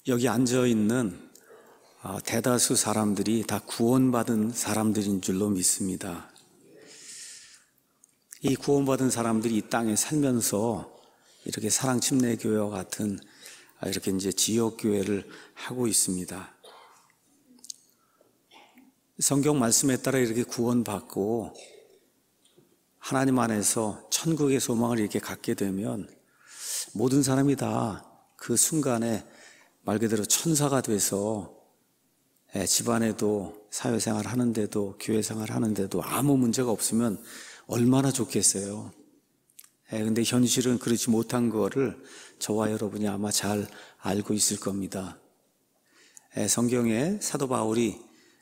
여기 앉아 있는 대다수 사람들이 다 구원받은 사람들인 줄로 믿습니다. 이 구원받은 사람들이 이 땅에 살면서 이렇게 사랑침례교회와 같은 이렇게 이제 지역교회를 하고 있습니다. 성경 말씀에 따라 이렇게 구원받고 하나님 안에서 천국의 소망을 이렇게 갖게 되면 모든 사람이 다 그 순간에 말 그대로 천사가 돼서 집안에도 사회생활 하는데도 교회생활 하는데도 아무 문제가 없으면 얼마나 좋겠어요. 근데 현실은 그렇지 못한 거를 저와 여러분이 아마 잘 알고 있을 겁니다. 성경에 사도 바울이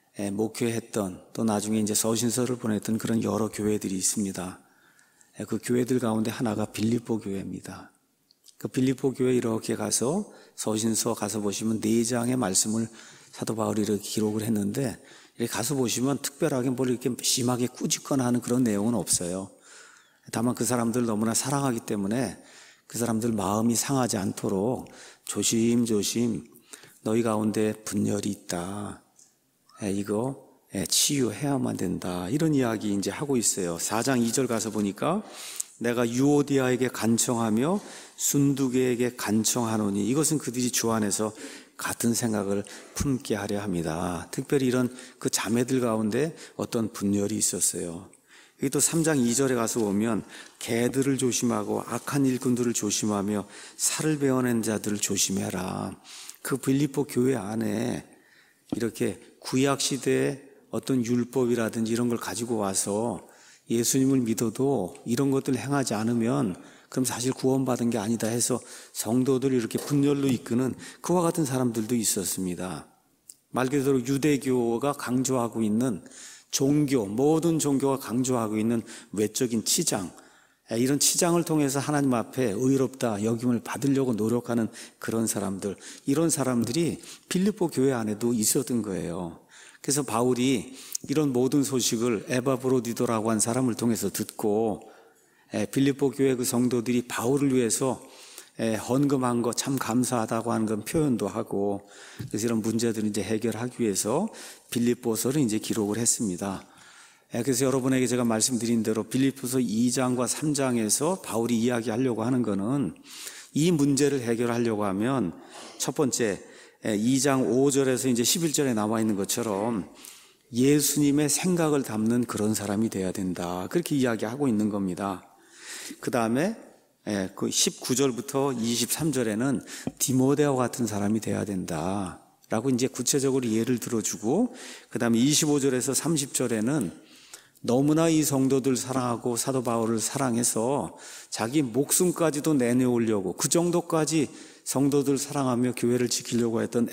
목회했던 또 나중에 이제 서신서를 보냈던 그런 여러 교회들이 있습니다. 그 교회들 가운데 하나가 빌립보 교회입니다. 그 빌립보 교회 이렇게 가서 서신서 가서 보시면 4장의 말씀을 사도 바울이 이렇게 기록을 했는데 이렇게 가서 보시면 특별하게 뭘 이렇게 심하게 꾸짖거나 하는 그런 내용은 없어요. 다만 그 사람들 너무나 사랑하기 때문에 그 사람들 마음이 상하지 않도록 조심조심 너희 가운데 분열이 있다. 이거 치유해야만 된다. 이런 이야기 이제 하고 있어요. 4장 2절 가서 보니까 내가 유오디아에게 간청하며 순두계에게 간청하노니 이것은 그들이 주 안에서 같은 생각을 품게 하려 합니다. 특별히 이런 그 자매들 가운데 어떤 분열이 있었어요. 여기 또 3장 2절에 가서 보면 개들을 조심하고 악한 일꾼들을 조심하며 살을 베어낸 자들을 조심해라. 그 빌립보 교회 안에 이렇게 구약시대의 어떤 율법이라든지 이런 걸 가지고 와서 예수님을 믿어도 이런 것들 행하지 않으면 그럼 사실 구원받은 게 아니다 해서 성도들을 이렇게 분열로 이끄는 그와 같은 사람들도 있었습니다. 말 그대로 유대교가 강조하고 있는 종교, 모든 종교가 강조하고 있는 외적인 치장, 이런 치장을 통해서 하나님 앞에 의롭다 여김을 받으려고 노력하는 그런 사람들, 이런 사람들이 빌립보 교회 안에도 있었던 거예요. 그래서 바울이 이런 모든 소식을 에바브로디도라고 한 사람을 통해서 듣고 빌립보 교회 그 성도들이 바울을 위해서 헌금한 거 참 감사하다고 하는 건 표현도 하고, 그래서 이런 문제들을 이제 해결하기 위해서 빌립보서를 이제 기록을 했습니다. 그래서 여러분에게 제가 말씀드린 대로 빌립보서 2장과 3장에서 바울이 이야기하려고 하는 거는 이 문제를 해결하려고 하면 첫 번째 2장 5절에서 이제 11절에 나와 있는 것처럼 예수님의 생각을 담는 그런 사람이 돼야 된다. 그렇게 이야기하고 있는 겁니다. 그 다음에 그 19절부터 23절에는 디모데와 같은 사람이 돼야 된다. 라고 이제 구체적으로 예를 들어주고, 그 다음에 25절에서 30절에는 너무나 이 성도들 사랑하고 사도 바울을 사랑해서 자기 목숨까지도 내놓으려고 그 정도까지 성도들 사랑하며 교회를 지키려고 했던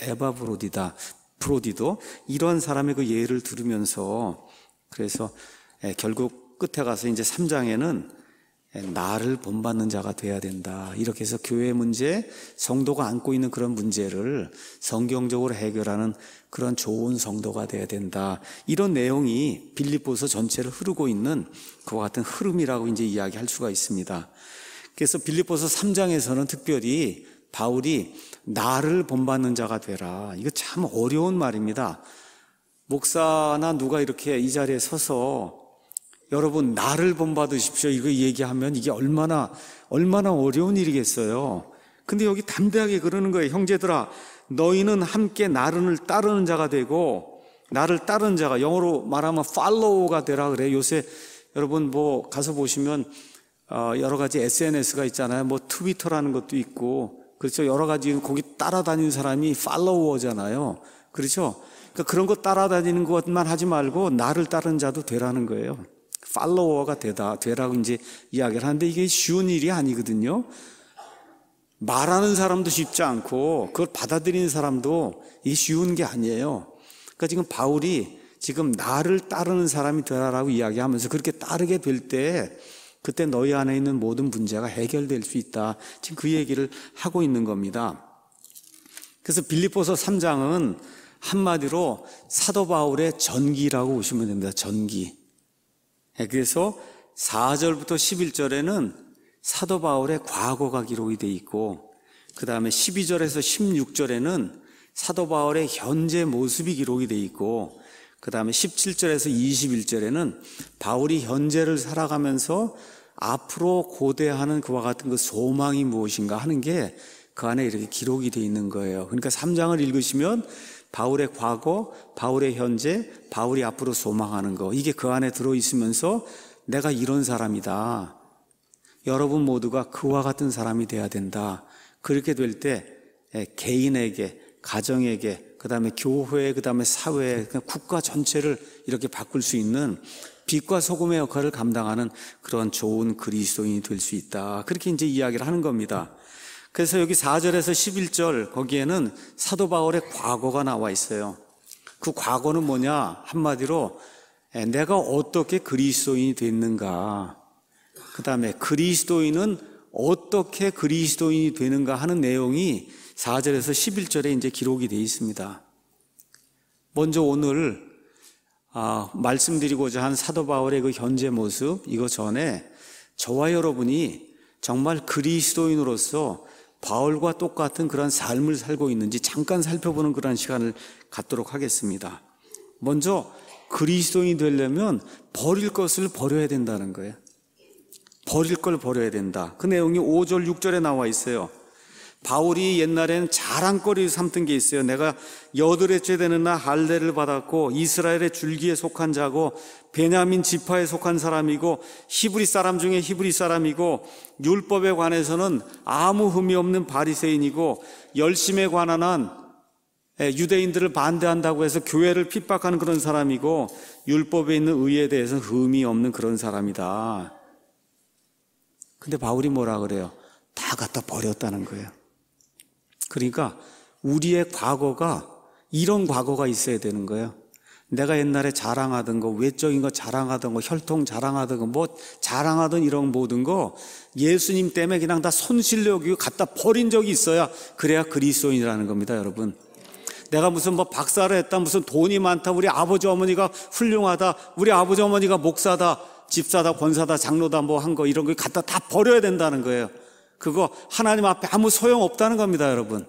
프로디도 이런 사람의 그 예를 들으면서 그래서 결국 끝에 가서 이제 3장에는 나를 본받는 자가 돼야 된다. 이렇게 해서 교회 문제, 성도가 안고 있는 그런 문제를 성경적으로 해결하는 그런 좋은 성도가 돼야 된다. 이런 내용이 빌립보서 전체를 흐르고 있는 그와 같은 흐름이라고 이제 이야기할 수가 있습니다. 그래서 빌립보서 3장에서는 특별히 바울이 나를 본받는 자가 되라. 이거 참 어려운 말입니다. 목사나 누가 이렇게 이 자리에 서서 여러분 나를 본받으십시오 이거 얘기하면 이게 얼마나 어려운 일이겠어요. 근데 여기 담대하게 그러는 거예요. 형제들아, 너희는 함께 나를 따르는 자가 되고, 나를 따르는 자가 영어로 말하면 follow가 되라 그래요. 요새 여러분 뭐 가서 보시면 여러 가지 SNS가 있잖아요. 뭐 트위터라는 것도 있고, 그렇죠. 여러 가지 거기 따라다니는 사람이 팔로워잖아요. 그렇죠. 그러니까 그런 거 따라다니는 것만 하지 말고 나를 따르는 자도 되라는 거예요. 팔로워가 되라고 이제 이야기를 하는데 이게 쉬운 일이 아니거든요. 말하는 사람도 쉽지 않고 그걸 받아들이는 사람도 이게 쉬운 게 아니에요. 그러니까 지금 바울이 지금 나를 따르는 사람이 되라라고 이야기하면서 그렇게 따르게 될 때 그때 너희 안에 있는 모든 문제가 해결될 수 있다. 지금 그 얘기를 하고 있는 겁니다. 그래서 빌립보서 3장은 한마디로 사도 바울의 전기라고 보시면 됩니다. 전기. 그래서 4절부터 11절에는 사도 바울의 과거가 기록이 되어 있고, 그 다음에 12절에서 16절에는 사도 바울의 현재 모습이 기록이 돼 있고, 그 다음에 17절에서 21절에는 바울이 현재를 살아가면서 앞으로 고대하는 그와 같은 그 소망이 무엇인가 하는 게 그 안에 이렇게 기록이 돼 있는 거예요. 그러니까 3장을 읽으시면 바울의 과거, 바울의 현재, 바울이 앞으로 소망하는 거, 이게 그 안에 들어있으면서 내가 이런 사람이다, 여러분 모두가 그와 같은 사람이 돼야 된다. 그렇게 될 때 개인에게, 가정에게, 그 다음에 교회, 그 다음에 사회, 국가 전체를 이렇게 바꿀 수 있는 빛과 소금의 역할을 감당하는 그런 좋은 그리스도인이 될 수 있다. 그렇게 이제 이야기를 하는 겁니다. 그래서 여기 4절에서 11절 거기에는 사도 바울의 과거가 나와 있어요. 그 과거는 뭐냐? 한마디로 내가 어떻게 그리스도인이 됐는가, 그 다음에 그리스도인은 어떻게 그리스도인이 되는가 하는 내용이 4절에서 11절에 이제 기록이 되어 있습니다. 먼저 오늘 말씀드리고자 한 사도 바울의 그 현재 모습, 이거 전에 저와 여러분이 정말 그리스도인으로서 바울과 똑같은 그런 삶을 살고 있는지 잠깐 살펴보는 그런 시간을 갖도록 하겠습니다. 먼저 그리스도인이 되려면 버릴 것을 버려야 된다는 거예요. 버릴 걸 버려야 된다. 그 내용이 5절, 6절에 나와 있어요. 바울이 옛날에는 자랑거리 삼던 게 있어요. 내가 여드레째 되는 날 할례를 받았고 이스라엘의 줄기에 속한 자고 베냐민 지파에 속한 사람이고 히브리 사람 중에 히브리 사람이고 율법에 관해서는 아무 흠이 없는 바리새인이고 열심에 관한 한 유대인들을 반대한다고 해서 교회를 핍박하는 그런 사람이고 율법에 있는 의에 대해서는 흠이 없는 그런 사람이다. 근데 바울이 뭐라 그래요? 다 갖다 버렸다는 거예요. 그러니까 우리의 과거가 이런 과거가 있어야 되는 거예요. 내가 옛날에 자랑하던 거, 외적인 거 자랑하던 거, 혈통 자랑하던 거, 뭐 자랑하던 이런 모든 거 예수님 때문에 그냥 다 손실려 여기고 갖다 버린 적이 있어야 그래야 그리스도인이라는 겁니다, 여러분. 내가 무슨 뭐 박사를 했다, 무슨 돈이 많다, 우리 아버지 어머니가 훌륭하다, 우리 아버지 어머니가 목사다, 집사다, 권사다, 장로다 뭐 한 거 이런 거 갖다 다 버려야 된다는 거예요. 그거 하나님 앞에 아무 소용 없다는 겁니다, 여러분.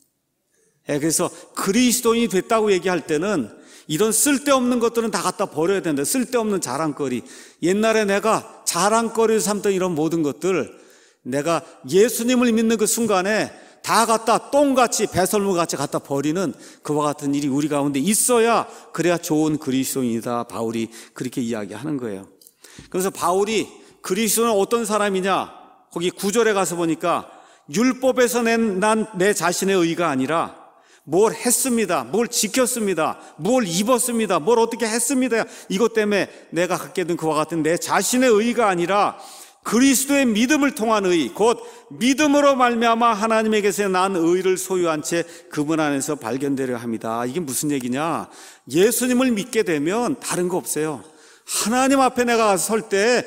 그래서 그리스도인이 됐다고 얘기할 때는 이런 쓸데없는 것들은 다 갖다 버려야 된다. 쓸데없는 자랑거리, 옛날에 내가 자랑거리를 삼던 이런 모든 것들, 내가 예수님을 믿는 그 순간에 다 갖다 똥같이 배설물같이 갖다 버리는 그와 같은 일이 우리 가운데 있어야 그래야 좋은 그리스도인이다. 바울이 그렇게 이야기하는 거예요. 그래서 바울이 그리스도는 어떤 사람이냐, 거기 9절에 가서 보니까 율법에서 난 내 자신의 의가 아니라 뭘 했습니다, 뭘 지켰습니다, 뭘 입었습니다, 뭘 어떻게 했습니다, 이것 때문에 내가 갖게 된 그와 같은 내 자신의 의가 아니라 그리스도의 믿음을 통한 의, 곧 믿음으로 말미암아 하나님에게서 난 의를 소유한 채 그분 안에서 발견되려 합니다. 이게 무슨 얘기냐? 예수님을 믿게 되면 다른 거 없어요. 하나님 앞에 내가 설 때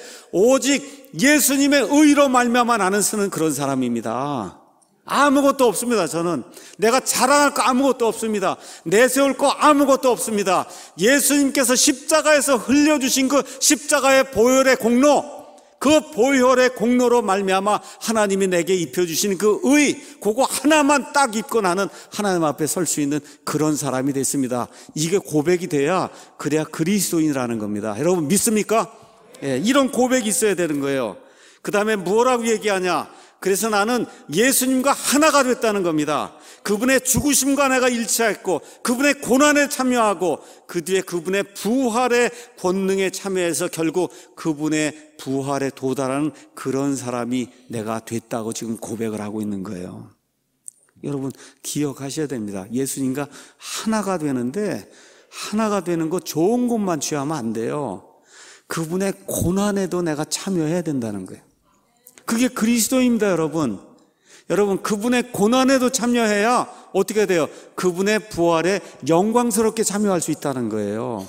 오직 예수님의 의로 말미암아 나는 쓰는 그런 사람입니다. 아무것도 없습니다. 저는 내가 자랑할 거 아무것도 없습니다. 내세울 거 아무것도 없습니다. 예수님께서 십자가에서 흘려주신 그 십자가의 보혈의 공로, 그 보혈의 공로로 말미암아 하나님이 내게 입혀주신 그 의, 그거 하나만 딱 입고 나는 하나님 앞에 설 수 있는 그런 사람이 됐습니다. 이게 고백이 돼야 그래야 그리스도인이라는 겁니다. 여러분 믿습니까? 이런 고백이 있어야 되는 거예요. 그 다음에 뭐라고 얘기하냐? 그래서 나는 예수님과 하나가 됐다는 겁니다. 그분의 죽으심과 내가 일치했고 그분의 고난에 참여하고 그 뒤에 그분의 부활의 권능에 참여해서 결국 그분의 부활에 도달하는 그런 사람이 내가 됐다고 지금 고백을 하고 있는 거예요. 여러분 기억하셔야 됩니다. 예수님과 하나가 되는데 하나가 되는 거 좋은 것만 취하면 안 돼요. 그분의 고난에도 내가 참여해야 된다는 거예요. 그게 그리스도입니다, 여러분. 여러분 그분의 고난에도 참여해야 어떻게 돼요? 그분의 부활에 영광스럽게 참여할 수 있다는 거예요.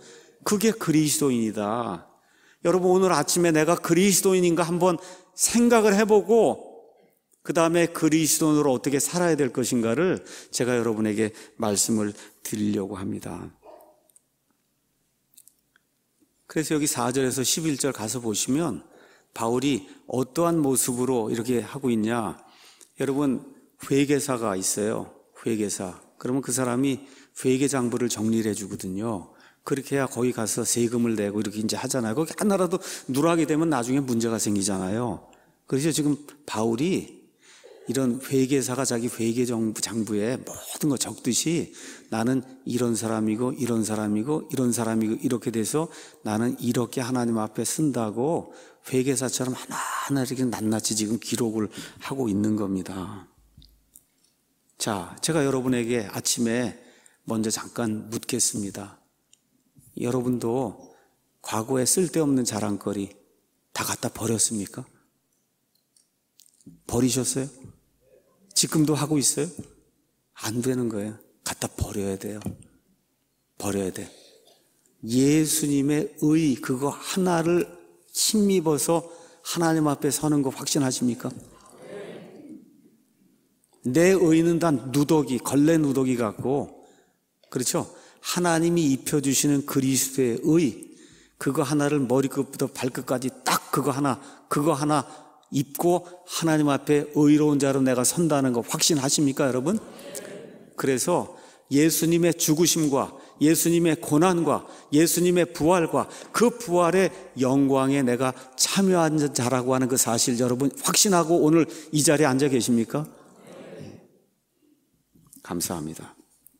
그게 그리스도인이다. 여러분 오늘 아침에 내가 그리스도인인가 한번 생각을 해보고 그 다음에 그리스도인으로 어떻게 살아야 될 것인가를 제가 여러분에게 말씀을 드리려고 합니다. 그래서 여기 4절에서 11절 가서 보시면 바울이 어떠한 모습으로 이렇게 하고 있냐? 여러분 회개사가 있어요. 회계사. 그러면 그 사람이 회계장부를 정리를 해주거든요. 그렇게 해야 거기 가서 세금을 내고 이렇게 이제 하잖아요. 거기 하나라도 누락이 되면 나중에 문제가 생기잖아요. 그래서 지금 바울이 이런 회계사가 자기 회계장부에 모든 거 적듯이 나는 이런 사람이고 이런 사람이고 이런 사람이고 이렇게 돼서 나는 이렇게 하나님 앞에 쓴다고 회계사처럼 하나하나 이렇게 낱낱이 지금 기록을 하고 있는 겁니다. 자, 제가 여러분에게 아침에 먼저 잠깐 묻겠습니다. 여러분도 과거에 쓸데없는 자랑거리 다 갖다 버렸습니까? 버리셨어요? 지금도 하고 있어요? 안 되는 거예요. 갖다 버려야 돼요. 버려야 돼. 예수님의 의 그거 하나를 힘입어서 하나님 앞에 서는 거 확신하십니까? 내 의는 다 누더기, 걸레 누더기 같고, 그렇죠? 하나님이 입혀주시는 그리스도의 의, 그거 하나를 머리끝부터 발끝까지 딱 그거 하나 입고 하나님 앞에 의로운 자로 내가 선다는 거 확신하십니까, 여러분? 그래서 예수님의 죽으심과 예수님의 고난과 예수님의 부활과 그 부활의 영광에 내가 참여한 자라고 하는 그 사실 여러분 확신하고 오늘 이 자리에 앉아 계십니까? 감사합니다.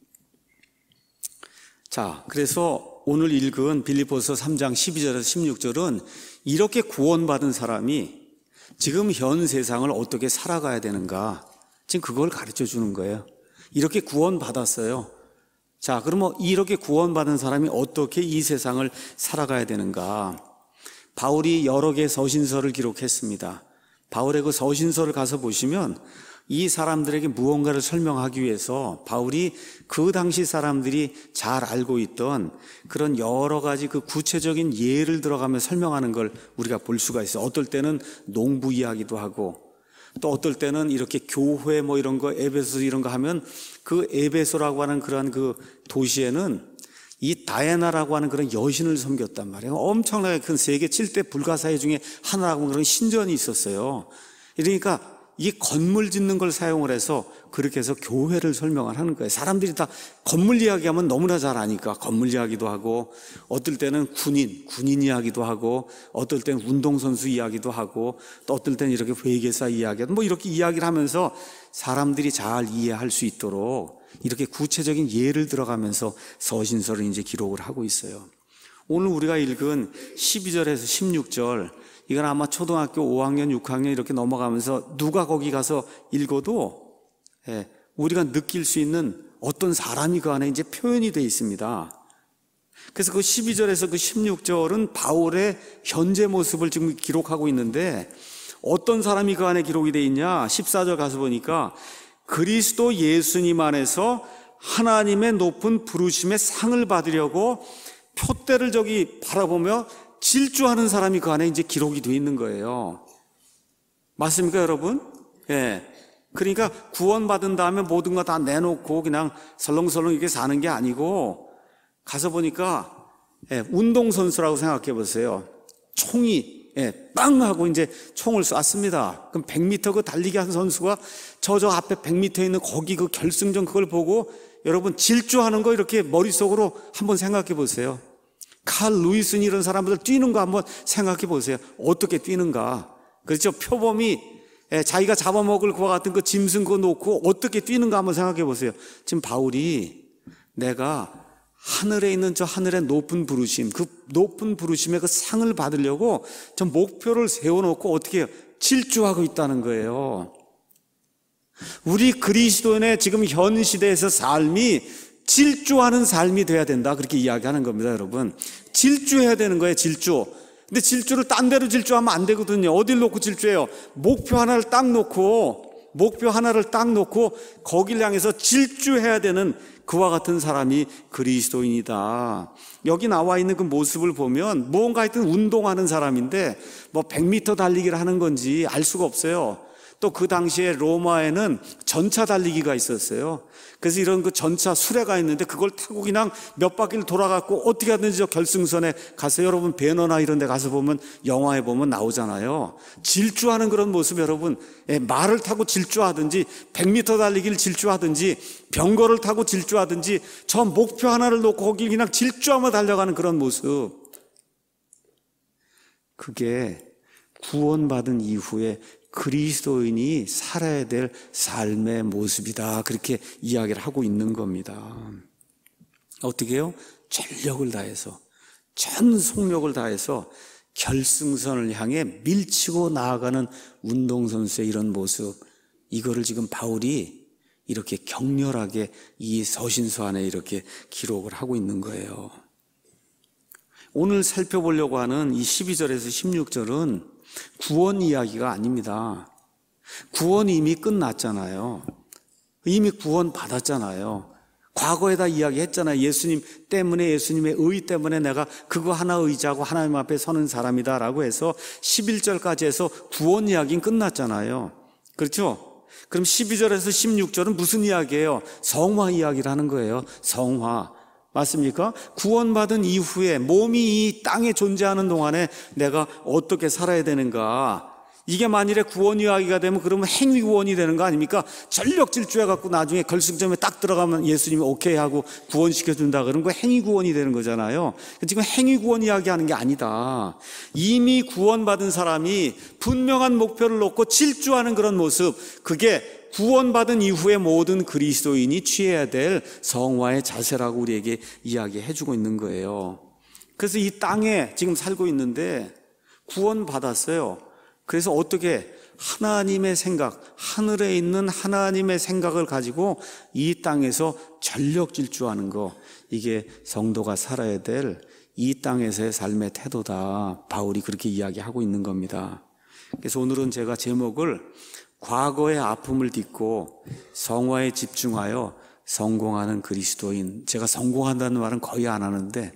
자, 그래서 오늘 읽은 빌립보서 3장 12절에서 16절은 이렇게 구원받은 사람이 지금 현 세상을 어떻게 살아가야 되는가, 지금 그걸 가르쳐 주는 거예요. 이렇게 구원받았어요. 자, 그러면 이렇게 구원받은 사람이 어떻게 이 세상을 살아가야 되는가? 바울이 여러 개의 서신서를 기록했습니다. 바울의 그 서신서를 가서 보시면 이 사람들에게 무언가를 설명하기 위해서 바울이 그 당시 사람들이 잘 알고 있던 그런 여러 가지 그 구체적인 예를 들어가며 설명하는 걸 우리가 볼 수가 있어요. 어떨 때는 농부 이야기도 하고 또 어떨 때는 이렇게 교회 뭐 이런 거 에베소 이런 거 하면 그 에베소라고 하는 그러한 그 도시에는 이 다이애나라고 하는 그런 여신을 섬겼단 말이에요. 엄청나게 큰 세계 7대 불가사의 중에 하나라고 하는 그런 신전이 있었어요. 그러니까 이 건물 짓는 걸 사용을 해서 그렇게 해서 교회를 설명을 하는 거예요. 사람들이 다 건물 이야기하면 너무나 잘 아니까 건물 이야기도 하고 어떨 때는 군인 이야기도 하고 어떨 때는 운동선수 이야기도 하고 또 어떨 때는 이렇게 회계사 이야기하고 뭐 이렇게 이야기를 하면서 사람들이 잘 이해할 수 있도록 이렇게 구체적인 예를 들어가면서 서신서를 이제 기록을 하고 있어요. 오늘 우리가 읽은 12절에서 16절 이건 아마 초등학교 5학년, 6학년 이렇게 넘어가면서 누가 거기 가서 읽어도 우리가 느낄 수 있는 어떤 사람이 그 안에 이제 표현이 되어 있습니다. 그래서 그 12절에서 그 16절은 바울의 현재 모습을 지금 기록하고 있는데 어떤 사람이 그 안에 기록이 되어 있냐? 14절 가서 보니까 그리스도 예수님 안에서 하나님의 높은 부르심의 상을 받으려고 표대를 저기 바라보며 질주하는 사람이 그 안에 이제 기록이 되어 있는 거예요. 맞습니까, 여러분? 예. 그러니까 구원받은 다음에 모든 거 다 내놓고 그냥 설렁설렁 이렇게 사는 게 아니고 가서 보니까 운동선수라고 생각해 보세요. 총이 빵 하고 이제 총을 쐈습니다. 그럼 100m 그 달리기 한 선수가 저 앞에 100m 있는 거기 그 결승전 그걸 보고 여러분 질주하는 거 이렇게 머릿속으로 한번 생각해 보세요. 칼 루이슨 이런 사람들 뛰는 거 한번 생각해 보세요. 어떻게 뛰는가? 그렇죠? 표범이 자기가 잡아먹을 것과 같은 그 짐승 그거 놓고 어떻게 뛰는가 한번 생각해 보세요. 지금 바울이 내가 하늘에 있는 저 하늘의 높은 부르심, 그 높은 부르심의 그 상을 받으려고 저 목표를 세워놓고 어떻게 해요? 질주하고 있다는 거예요. 우리 그리스도인의 지금 현 시대에서 삶이 질주하는 삶이 돼야 된다. 그렇게 이야기하는 겁니다, 여러분. 질주해야 되는 거예요, 질주. 근데 질주를 딴 데로 질주하면 안 되거든요. 어딜 놓고 질주해요? 목표 하나를 딱 놓고 거길 향해서 질주해야 되는 그와 같은 사람이 그리스도인이다. 여기 나와 있는 그 모습을 보면 뭔가 하여튼 운동하는 사람인데 뭐 100m 달리기를 하는 건지 알 수가 없어요. 또 그 당시에 로마에는 전차 달리기가 있었어요. 그래서 이런 그 전차 수레가 있는데 그걸 타고 그냥 몇 바퀴를 돌아갖고 어떻게 하든지 저 결승선에 가서, 여러분 배너나 이런 데 가서 보면, 영화에 보면 나오잖아요. 질주하는 그런 모습, 여러분. 말을 타고 질주하든지 100m 달리기를 질주하든지 병거를 타고 질주하든지 저 목표 하나를 놓고 거기 그냥 질주하며 달려가는 그런 모습. 그게 구원받은 이후에 그리스도인이 살아야 될 삶의 모습이다, 그렇게 이야기를 하고 있는 겁니다. 어떻게 해요? 전력을 다해서, 전 속력을 다해서 결승선을 향해 밀치고 나아가는 운동선수의 이런 모습, 이거를 지금 바울이 이렇게 격렬하게 이 서신서 안에 이렇게 기록을 하고 있는 거예요. 오늘 살펴보려고 하는 이 12절에서 16절은 구원 이야기가 아닙니다. 구원이 이미 끝났잖아요. 이미 구원 받았잖아요. 과거에다 이야기했잖아요. 예수님 때문에, 예수님의 의 때문에 내가 그거 하나 의지하고 하나님 앞에 서는 사람이다 라고 해서 11절까지 해서 구원 이야기는 끝났잖아요. 그렇죠? 그럼 12절에서 16절은 무슨 이야기예요? 성화 이야기를 하는 거예요. 성화. 맞습니까? 구원받은 이후에 몸이 이 땅에 존재하는 동안에 내가 어떻게 살아야 되는가? 이게 만일에 구원 이야기가 되면 그러면 행위 구원이 되는 거 아닙니까? 전력 질주해갖고 나중에 결승점에 딱 들어가면 예수님이 오케이 하고 구원시켜준다 그런 거 행위 구원이 되는 거잖아요. 지금 행위 구원 이야기하는 게 아니다. 이미 구원받은 사람이 분명한 목표를 놓고 질주하는 그런 모습, 그게 구원받은 이후에 모든 그리스도인이 취해야 될 성화의 자세라고 우리에게 이야기해주고 있는 거예요. 그래서 이 땅에 지금 살고 있는데 구원받았어요. 그래서 어떻게 하나님의 생각, 하늘에 있는 하나님의 생각을 가지고 이 땅에서 전력 질주하는 거, 이게 성도가 살아야 될 이 땅에서의 삶의 태도다, 바울이 그렇게 이야기하고 있는 겁니다. 그래서 오늘은 제가 제목을 과거의 아픔을 딛고 성화에 집중하여 성공하는 그리스도인, 제가 성공한다는 말은 거의 안 하는데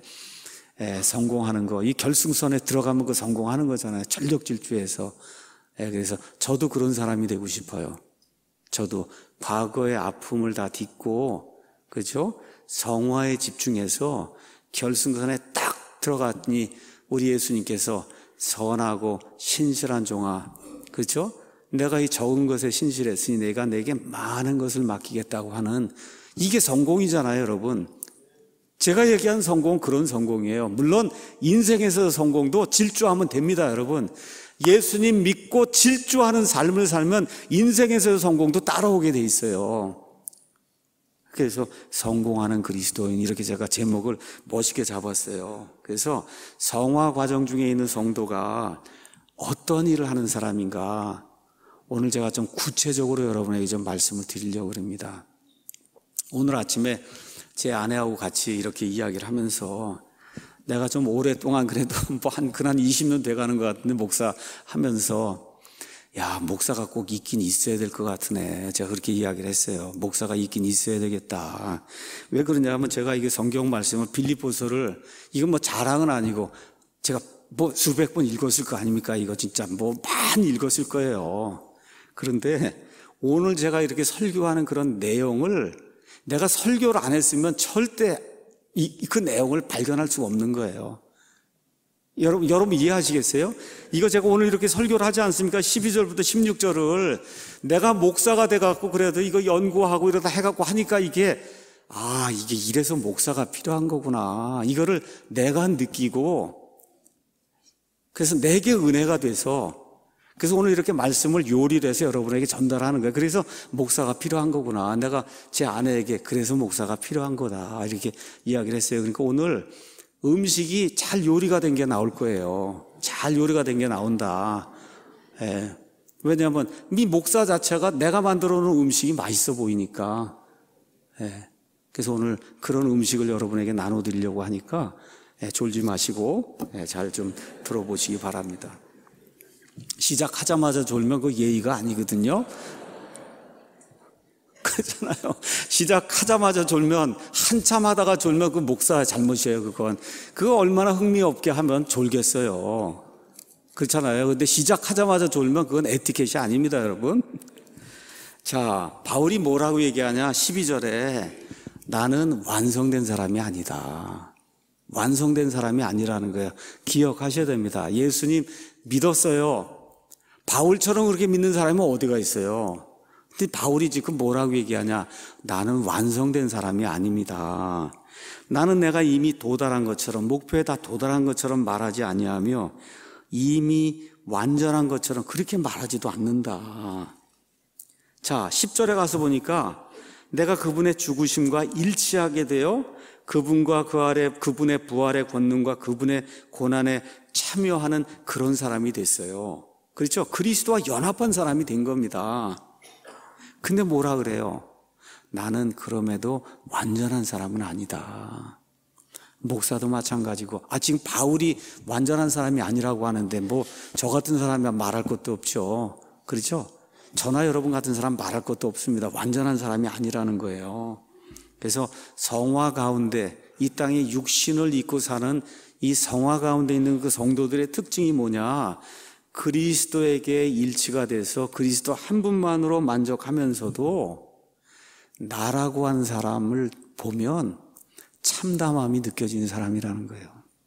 성공하는 거, 이 결승선에 들어가면 그 성공하는 거잖아요. 전력 질주해서. 그래서 저도 그런 사람이 되고 싶어요. 저도 과거의 아픔을 다 딛고, 그렇죠? 성화에 집중해서 결승선에 딱 들어갔더니 우리 예수님께서 선하고 신실한 종아, 그렇죠? 내가 이 적은 것에 신실했으니 내가 내게 많은 것을 맡기겠다고 하는, 이게 성공이잖아요, 여러분. 제가 얘기한 성공은 그런 성공이에요. 물론 인생에서 성공도 질주하면 됩니다, 여러분. 예수님 믿고 질주하는 삶을 살면 인생에서 성공도 따라오게 돼 있어요. 그래서 성공하는 그리스도인, 이렇게 제가 제목을 멋있게 잡았어요. 그래서 성화 과정 중에 있는 성도가 어떤 일을 하는 사람인가, 오늘 제가 좀 구체적으로 여러분에게 좀 말씀을 드리려고 합니다. 오늘 아침에 제 아내하고 같이 이렇게 이야기를 하면서, 내가 좀 오랫동안 그래도 한 20년 돼가는 것 같은데 목사 하면서, 야, 목사가 꼭 있긴 있어야 될 것 같으네, 제가 그렇게 이야기를 했어요. 목사가 있긴 있어야 되겠다. 왜 그러냐 하면, 제가 이게 성경 말씀을, 빌립보서를, 이건 뭐 자랑은 아니고 제가 뭐 수백 번 읽었을 거 아닙니까? 이거 진짜 뭐 많이 읽었을 거예요. 그런데 오늘 제가 이렇게 설교하는 그런 내용을 내가 설교를 안 했으면 절대 그 내용을 발견할 수가 없는 거예요. 여러분 이해하시겠어요? 이거 제가 오늘 이렇게 설교를 하지 않습니까? 12절부터 16절을 내가 목사가 돼갖고 그래도 이거 연구하고 이러다 해갖고 하니까 이게 이래서 목사가 필요한 거구나, 이거를 내가 느끼고, 그래서 내게 은혜가 돼서, 그래서 오늘 이렇게 말씀을 요리를 해서 여러분에게 전달하는 거예요. 그래서 목사가 필요한 거구나, 내가 제 아내에게 그래서 목사가 필요한 거다, 이렇게 이야기를 했어요. 그러니까 오늘 음식이 잘 요리가 된 게 나올 거예요. 잘 요리가 된 게 나온다. 왜냐하면 이 목사 자체가 내가 만들어 놓은 음식이 맛있어 보이니까. 그래서 오늘 그런 음식을 여러분에게 나눠드리려고 하니까 졸지 마시고 잘 좀 들어보시기 바랍니다. 시작하자마자 졸면 그 예의가 아니거든요. 그렇잖아요. 시작하자마자 졸면, 한참 하다가 졸면 그 목사 잘못이에요. 그거 얼마나 흥미없게 하면 졸겠어요. 그렇잖아요. 근데 시작하자마자 졸면 그건 에티켓이 아닙니다, 여러분. 자, 바울이 뭐라고 얘기하냐? 12절에 나는 완성된 사람이 아니다. 완성된 사람이 아니라는 거예요. 기억하셔야 됩니다. 예수님 믿었어요. 바울처럼 그렇게 믿는 사람은 어디가 있어요? 근데 바울이 지금 뭐라고 얘기하냐? 나는 완성된 사람이 아닙니다. 나는 내가 이미 도달한 것처럼, 목표에 다 도달한 것처럼 말하지 아니하며 이미 완전한 것처럼 그렇게 말하지도 않는다. 자, 10절에 가서 보니까 내가 그분의 죽으심과 일치하게 되어 그분과 그 아래 그분의 부활의 권능과 그분의 고난에 참여하는 그런 사람이 됐어요. 그렇죠? 그리스도와 연합한 사람이 된 겁니다. 근데 뭐라 그래요? 나는 그럼에도 완전한 사람은 아니다. 목사도 마찬가지고, 지금 바울이 완전한 사람이 아니라고 하는데 뭐 저 같은 사람이 말할 것도 없죠. 그렇죠? 저나 여러분 같은 사람 말할 것도 없습니다. 완전한 사람이 아니라는 거예요. 그래서 성화 가운데 이 땅에 육신을 입고 사는 이 성화 가운데 있는 그 성도들의 특징이 뭐냐? 그리스도에게 일치가 돼서 그리스도 한 분만으로 만족하면서도 나라고 하는 사람을 보면 참담함이 느껴지는 사람이라는 거예요.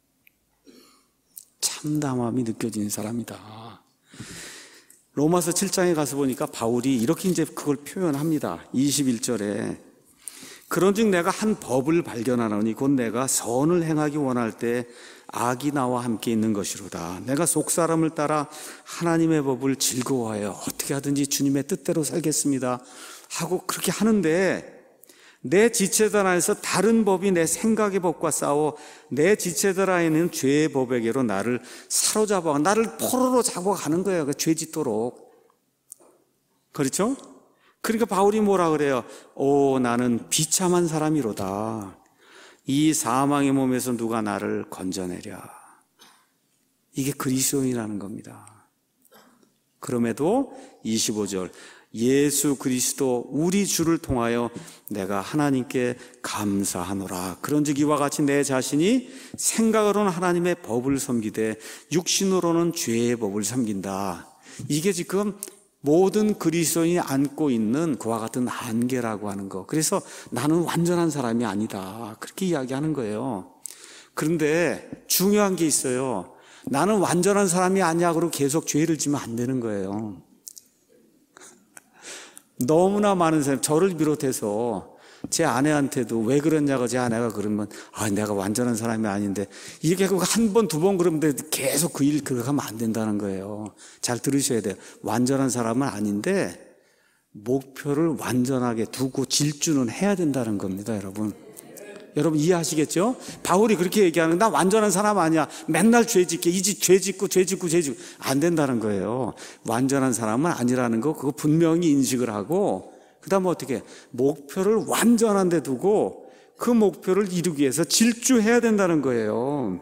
참담함이 느껴지는 사람이다. 로마서 7장에 가서 보니까 바울이 이렇게 이제 그걸 표현합니다. 21절에 그런즉 내가 한 법을 발견하노니 곧 내가 선을 행하기 원할 때 악이 나와 함께 있는 것이로다. 내가 속사람을 따라 하나님의 법을 즐거워하여 어떻게 하든지 주님의 뜻대로 살겠습니다 하고 그렇게 하는데 내 지체들 안에서 다른 법이 내 생각의 법과 싸워 내 지체들 안에는 죄의 법에게로 나를 사로잡아 나를 포로로 잡아가는 거예요. 죄 짓도록. 그렇죠? 그러니까 바울이 뭐라 그래요? 나는 비참한 사람이로다. 이 사망의 몸에서 누가 나를 건져내랴. 이게 그리스도인이라는 겁니다. 그럼에도 25절 예수 그리스도 우리 주를 통하여 내가 하나님께 감사하노라. 그런즉 이와 같이 내 자신이 생각으로는 하나님의 법을 섬기되 육신으로는 죄의 법을 섬긴다. 이게 지금 모든 그리스도인이 안고 있는 그와 같은 한계라고 하는 거. 그래서 나는 완전한 사람이 아니다. 그렇게 이야기하는 거예요. 그런데 중요한 게 있어요. 나는 완전한 사람이 아니야. 그러고 계속 죄를 지면 안 되는 거예요. 너무나 많은 사람, 저를 비롯해서 제 아내한테도 왜 그랬냐고 제 아내가 그러면 내가 완전한 사람이 아닌데 이렇게 한 번, 두 번 그러면 계속 그 일 그렇게 하면 안 된다는 거예요. 잘 들으셔야 돼요. 완전한 사람은 아닌데 목표를 완전하게 두고 질주는 해야 된다는 겁니다, 여러분. 여러분 이해하시겠죠? 바울이 그렇게 얘기하는 나 완전한 사람 아니야. 맨날 죄 짓게 죄 짓고 안 된다는 거예요. 완전한 사람은 아니라는 거 그거 분명히 인식을 하고 그다음에 어떻게 목표를 완전한 데 두고 그 목표를 이루기 위해서 질주해야 된다는 거예요.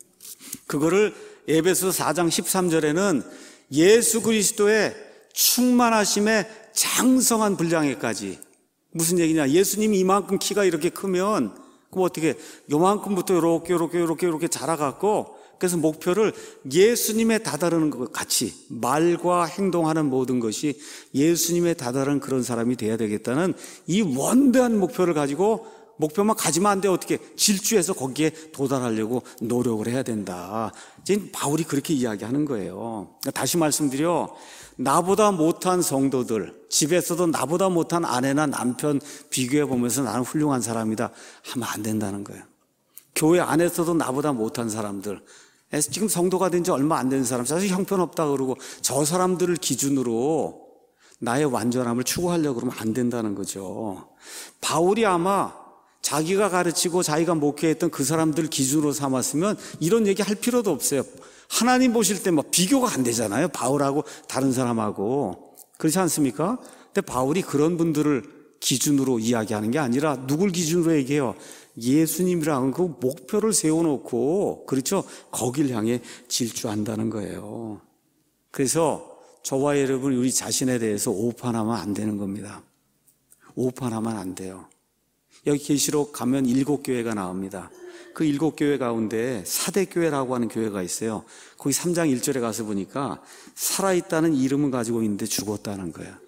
그거를 에베소 4장 13절에는 예수 그리스도의 충만하심의 장성한 분량에까지. 무슨 얘기냐? 예수님이 이만큼 키가 이렇게 크면 그럼 어떻게 요만큼부터 이렇게 자라갖고 그래서 목표를 예수님에 다다르는 것 같이 말과 행동하는 모든 것이 예수님에 다다른 그런 사람이 돼야 되겠다는 이 원대한 목표를 가지고 목표만 가지면 안 돼. 어떻게 질주해서 거기에 도달하려고 노력을 해야 된다. 지금 바울이 그렇게 이야기하는 거예요. 다시 말씀드려 나보다 못한 성도들, 집에서도 나보다 못한 아내나 남편 비교해 보면서 나는 훌륭한 사람이다 하면 안 된다는 거예요. 교회 안에서도 나보다 못한 사람들, 지금 성도가 된 지 얼마 안 된 사람, 사실 형편없다 그러고 저 사람들을 기준으로 나의 완전함을 추구하려고 그러면 안 된다는 거죠. 바울이 아마 자기가 가르치고 자기가 목회했던 그 사람들 기준으로 삼았으면 이런 얘기 할 필요도 없어요. 하나님 보실 때 비교가 안 되잖아요. 바울하고 다른 사람하고. 그렇지 않습니까? 근데 바울이 그런 분들을 기준으로 이야기하는 게 아니라 누굴 기준으로 얘기해요? 예수님이라는 그 목표를 세워놓고, 그렇죠? 거길 향해 질주한다는 거예요. 그래서 저와 여러분 우리 자신에 대해서 오판하면 안 되는 겁니다. 오판하면 안 돼요. 여기 계시록 가면 7교회가 나옵니다. 그 7교회 가운데 사대교회라고 하는 교회가 있어요. 거기 3장 1절에 가서 보니까 살아있다는 이름은 가지고 있는데 죽었다는 거예요.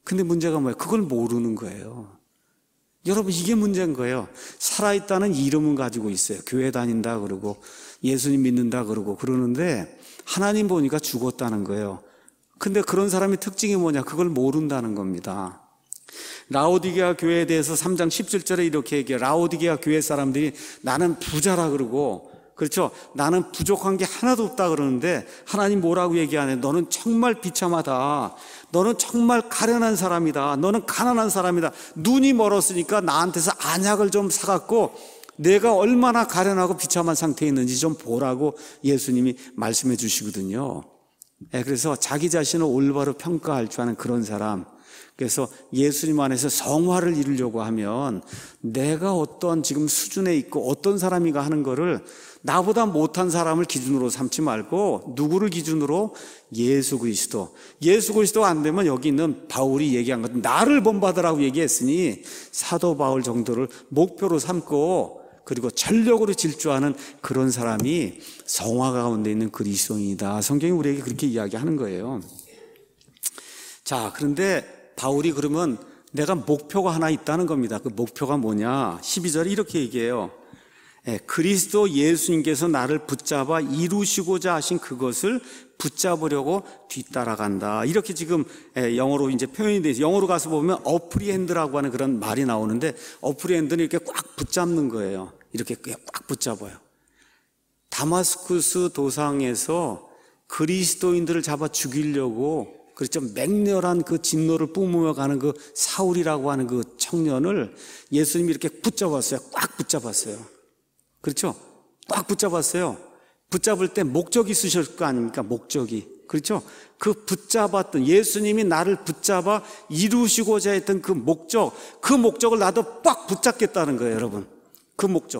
근데 문제가 뭐예요? 그걸 모르는 거예요. 여러분, 이게 문제인 거예요. 살아있다는 이름은 가지고 있어요. 교회 다닌다 그러고 예수님 믿는다 그러고 그러는데 하나님 보니까 죽었다는 거예요. 근데 그런 사람의 특징이 뭐냐? 그걸 모른다는 겁니다. 라오디게아 교회에 대해서 3장 17절에 이렇게 얘기해요. 라오디게아 교회 사람들이 나는 부자라 그러고, 그렇죠? 나는 부족한 게 하나도 없다 그러는데 하나님 뭐라고 얘기하네? 너는 정말 비참하다. 너는 정말 가련한 사람이다. 너는 가난한 사람이다. 눈이 멀었으니까 나한테서 안약을 좀 사갖고 내가 얼마나 가련하고 비참한 상태에 있는지 좀 보라고 예수님이 말씀해 주시거든요. 그래서 자기 자신을 올바로 평가할 줄 아는 그런 사람, 그래서 예수님 안에서 성화를 이루려고 하면 내가 어떤 지금 수준에 있고 어떤 사람인가 하는 거를 나보다 못한 사람을 기준으로 삼지 말고 누구를 기준으로? 예수 그리스도. 예수 그리스도가 안 되면 여기 있는 바울이 얘기한 것, 나를 본받으라고 얘기했으니 사도 바울 정도를 목표로 삼고 그리고 전력으로 질주하는 그런 사람이 성화 가운데 있는 그리스도인이다. 성경이 우리에게 그렇게 이야기하는 거예요. 자, 그런데 바울이 그러면 내가 목표가 하나 있다는 겁니다. 그 목표가 뭐냐? 12절에 이렇게 얘기해요. 그리스도 예수님께서 나를 붙잡아 이루시고자 하신 그것을 붙잡으려고 뒤따라간다. 이렇게 지금 영어로 이제 표현이 돼서 영어로 가서 보면 어프리핸드라고 하는 그런 말이 나오는데 어프리핸드는 이렇게 꽉 붙잡는 거예요. 이렇게 꽉 붙잡아요. 다마스쿠스 도상에서 그리스도인들을 잡아 죽이려고 그렇죠. 맹렬한 그 진노를 뿜으며 가는 그 사울이라고 하는 그 청년을 예수님이 이렇게 붙잡았어요. 꽉 붙잡았어요. 그렇죠? 꽉 붙잡았어요. 붙잡을 때 목적이 있으실 거 아닙니까? 목적이. 그렇죠? 그 붙잡았던 예수님이 나를 붙잡아 이루시고자 했던 그 목적을 나도 꽉 붙잡겠다는 거예요, 여러분. 그 목적.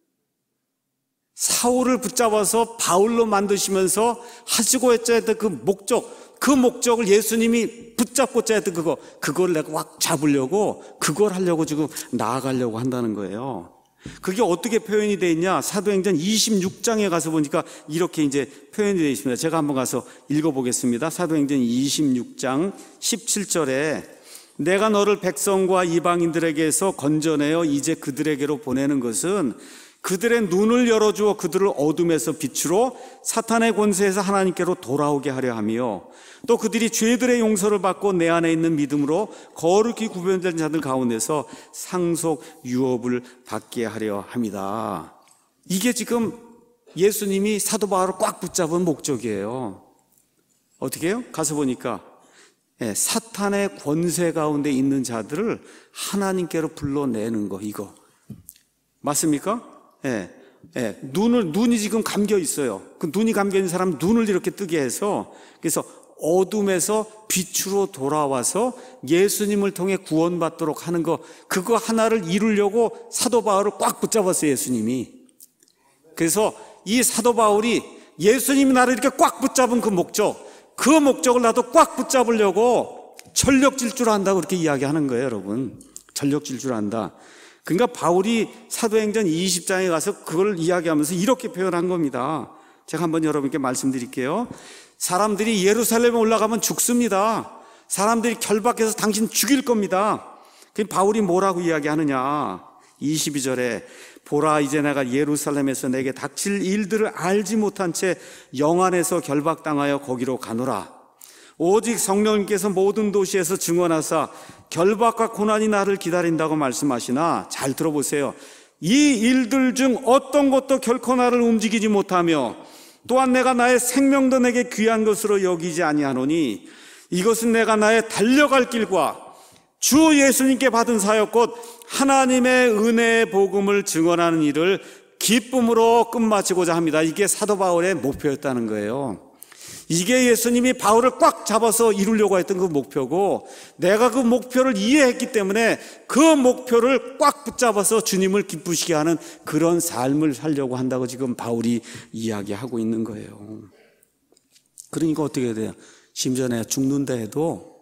사울을 붙잡아서 바울로 만드시면서 하시고 했던 그 목적을 예수님이 붙잡고자 했던 그걸 내가 확 잡으려고, 그걸 하려고 지금 나아가려고 한다는 거예요. 그게 어떻게 표현이 되어 있냐? 사도행전 26장에 가서 보니까 이렇게 이제 표현이 되어 있습니다. 제가 한번 가서 읽어보겠습니다. 사도행전 26장 17절에 내가 너를 백성과 이방인들에게서 건져내어 이제 그들에게로 보내는 것은 그들의 눈을 열어주어 그들을 어둠에서 빛으로 사탄의 권세에서 하나님께로 돌아오게 하려 하며 또 그들이 죄들의 용서를 받고 내 안에 있는 믿음으로 거룩히 구별된 자들 가운데서 상속 유업을 받게 하려 합니다. 이게 지금 예수님이 사도 바울을 꽉 붙잡은 목적이에요. 어떻게 해요? 가서 보니까 사탄의 권세 가운데 있는 자들을 하나님께로 불러내는 거, 이거 맞습니까? 눈이 지금 감겨 있어요. 그 눈이 감겨 있는 사람 눈을 이렇게 뜨게 해서 그래서 어둠에서 빛으로 돌아와서 예수님을 통해 구원받도록 하는 거, 그거 하나를 이루려고 사도 바울을 꽉 붙잡았어요, 예수님이. 그래서 이 사도 바울이 예수님이 나를 이렇게 꽉 붙잡은 그 목적을 나도 꽉 붙잡으려고 전력 질주를 한다고 그렇게 이야기하는 거예요, 여러분. 전력 질주를 한다. 그러니까 바울이 사도행전 20장에 가서 그걸 이야기하면서 이렇게 표현한 겁니다. 제가 한번 여러분께 말씀드릴게요. 사람들이 예루살렘에 올라가면 죽습니다. 사람들이 결박해서 당신 죽일 겁니다. 그럼 바울이 뭐라고 이야기하느냐? 22절에 보라, 이제 내가 예루살렘에서 내게 닥칠 일들을 알지 못한 채 영안에서 결박당하여 거기로 가노라. 오직 성령님께서 모든 도시에서 증언하사 결박과 고난이 나를 기다린다고 말씀하시나, 잘 들어보세요. 이 일들 중 어떤 것도 결코 나를 움직이지 못하며 또한 내가 나의 생명도 내게 귀한 것으로 여기지 아니하노니 이것은 내가 나의 달려갈 길과 주 예수님께 받은 사역 곧 하나님의 은혜의 복음을 증언하는 일을 기쁨으로 끝마치고자 합니다. 이게 사도 바울의 목표였다는 거예요. 이게 예수님이 바울을 꽉 잡아서 이루려고 했던 그 목표고, 내가 그 목표를 이해했기 때문에 그 목표를 꽉 붙잡아서 주님을 기쁘시게 하는 그런 삶을 살려고 한다고 지금 바울이 이야기하고 있는 거예요. 그러니까 어떻게 돼요? 심지어 내가 죽는다 해도